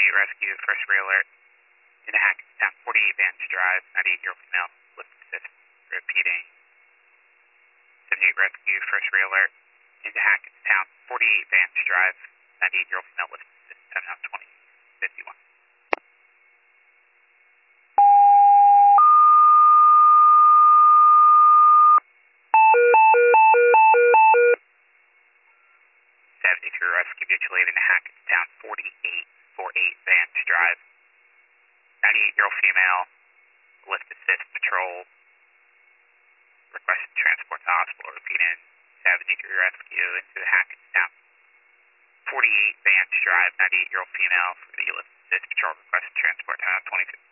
Rescue, first alert. In a Hackettstown, 48 Vantage Drive, 98-year-old female, lift assist. Repeating. 78 Rescue, first alert. Into Hackettstown, 48 Vantage Drive, 98-year-old female, lift assist. 10-20-51. Rescue mutual aid in Hackettstown, 4848 Vantage Drive. 98-year-old female, lift assist patrol. Requested transport to hospital. Repeating. 73 Rescue into Hackettstown, 48 Vantage Drive. 98-year-old female for the lift assist patrol. Requested transport to 2050.